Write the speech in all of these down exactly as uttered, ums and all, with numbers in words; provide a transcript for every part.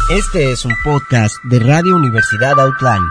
Este es un podcast de Radio Universidad Outline.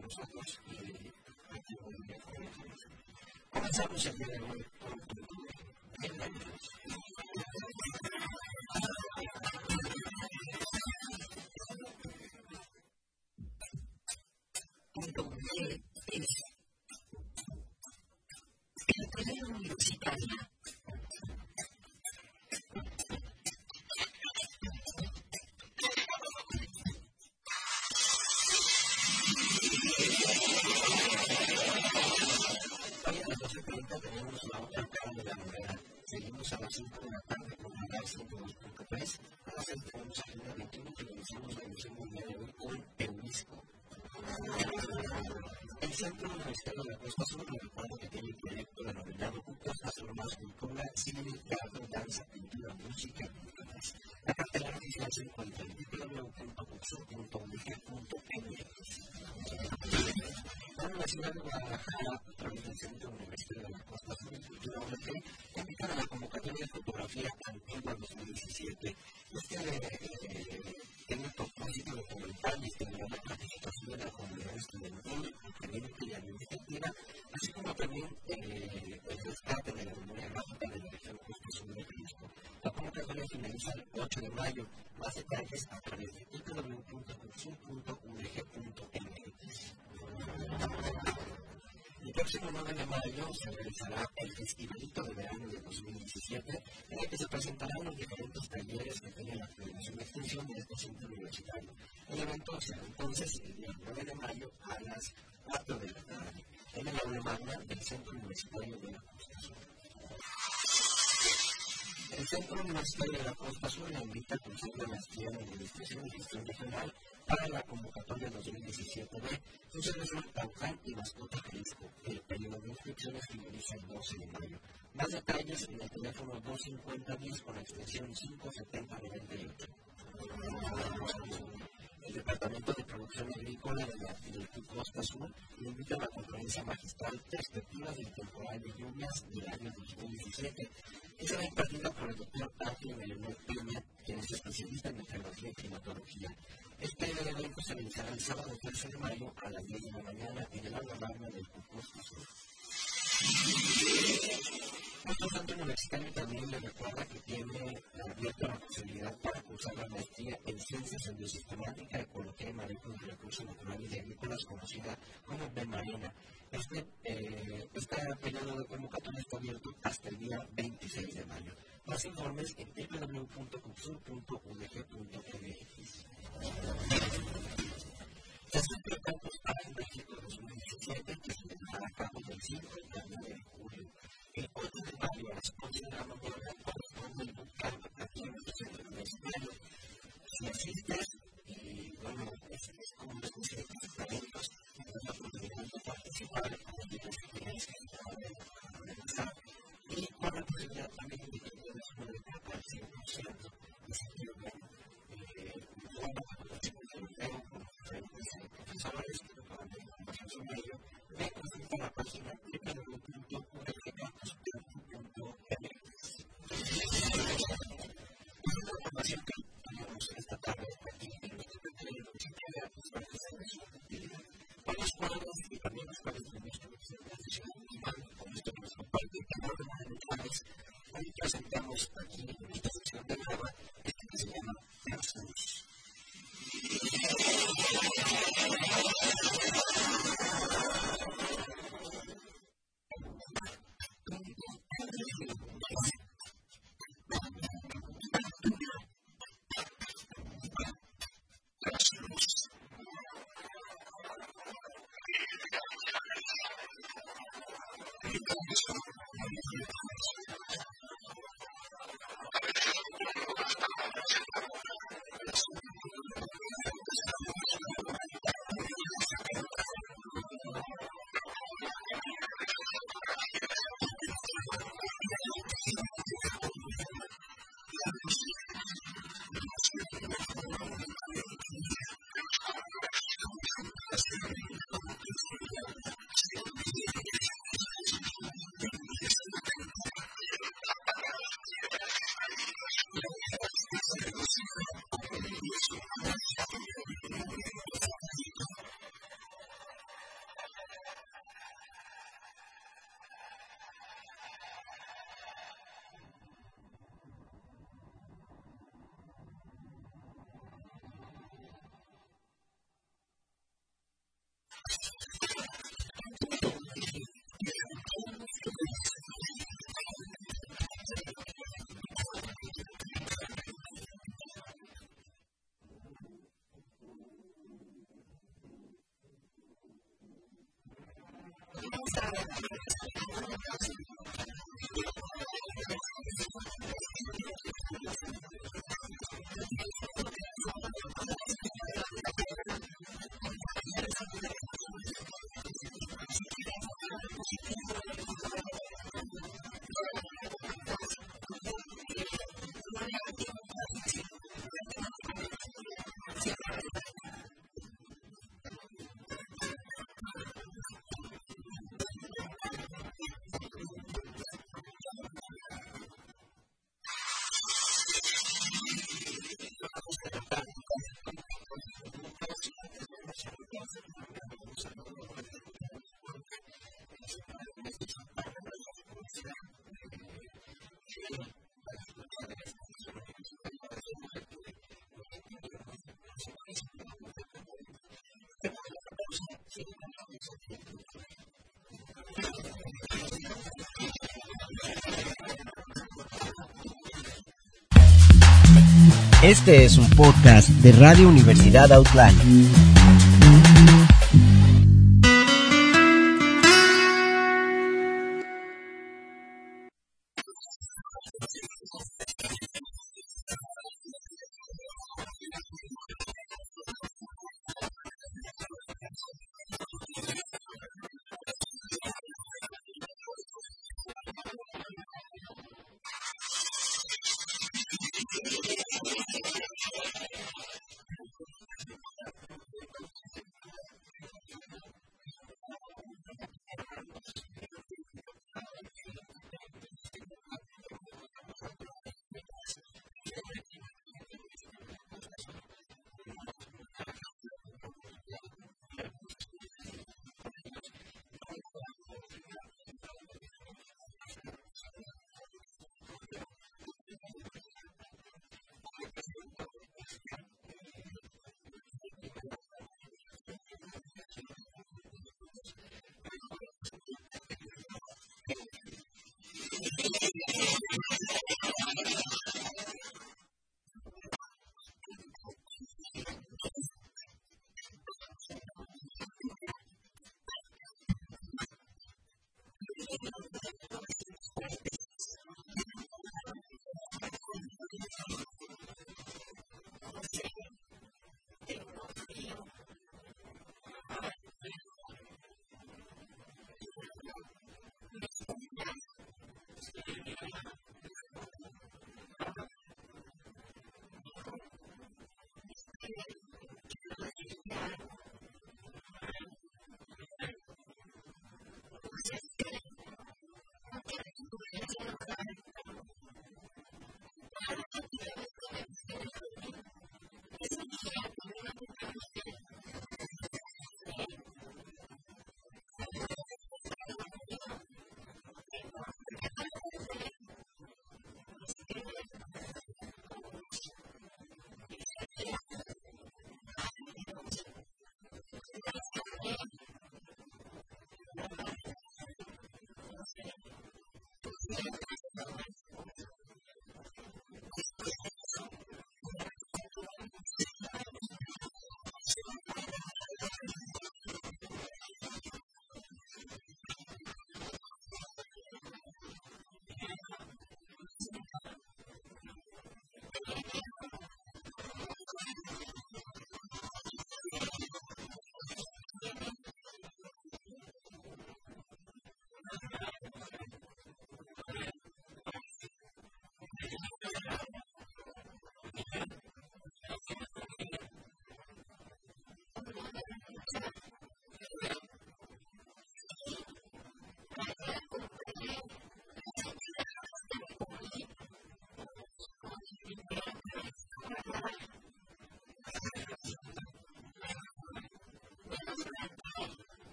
Comenzamos el día de hoy con cultura. El Centro Universitario de la Costa Sur recuerda que tiene un proyecto denominado Juntos Transformados Cultura, Cine, Teatro, Danza, Pintura, Música y demás. La cartelera oficial se encuentra en w w w punto coxur punto u d g punto m x. La Universidad de Guadalajara, a través del Centro Universitario de la Costa Sur de Cultura U D G, invita a la convocatoria de fotografía Antigua dos mil diecisiete. Este eh, tiene el propósito de fomentar y estimular la participación de la comunidad estudiantil, académica y administrativa, así como también eh, el rescate de la memoria gráfica de la región Costa Sur de Jalisco. La convocatoria finaliza el ocho de mayo. Más detalles a través de w w w punto coxur punto u d g punto m x. El próximo nueve de mayo se realizará el Festivalito de Verano de dos mil diecisiete, en el que se presentarán los diferentes talleres que tiene la Coordinación de Extensión de este centro universitario. El evento será entonces el día nueve de mayo a las cuatro de la tarde, en el aula magna del Centro Universitario de la Costa Sur. El Centro Universitario de la Costa Sur le invita a cursar la maestría en Administración y Gestión Regional para la convocatoria dos mil diecisiete B, Funcionación Taucán y Mascota Jalisco. El periodo de inscripciones finaliza el doce de mayo. Más detalles en el teléfono dos cincuenta diez con la extensión cinco setenta noventa y ocho. El Departamento de Producción Agrícola de la Dirección Costa Sur le invita a la conferencia magistral Perspectivas del Temporal de Lluvias del año dos mil diecisiete, que será impartida por el doctor Ángel Leonel Peña, quien es especialista en meteorología y climatología. Este evento se realizará el sábado trece de mayo a las diez de la mañana en el aula magna del Costa Sur. Nuestro centro universitario también le recuerda que tiene abierta la posibilidad para cursar la maestría en Ciencias en Biosistemática, Ecología y Manejo de Recursos Naturales y Agrícolas, conocida como BEMARENA. Este, eh, este periodo de convocatoria está abierto hasta el día veintiséis de mayo. Más informes en w w w punto coxur punto u d g punto m x. El Centro de Campus para México dos mil diecisiete, que se llevará a cabo del cinco al nueve de julio. El ocho de mayo a las once de la mañana corresponde el bootcamp aquí en nuestro centro universitario. Si asistes, y bueno, es, es como una especie de talentos, tendrás la oportunidad de participar en los videos que tienes que realizar. Y con la posibilidad también de que tienes una etapa al cien por ciento de sentido pleno. Bueno, luego con diferentes profesores que te puedan dar información sobre ello, ve a consultar la página w w w punto u d g campus punto m x. La información que tenemos esta tarde aquí en nuestro contenido universitario es para que se les utilidad. Para los cuadros y también los cuadros de nuestra Universidad de Ciudad de México, con esto que nos comparte el canal de Monumentales, hoy presentamos aquí en esta sección de grava este que se llama Versus. Este es un podcast de Radio Universidad Outline.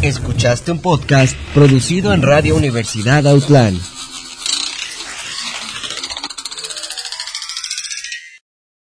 Escuchaste un podcast producido en Radio Universidad Autlán.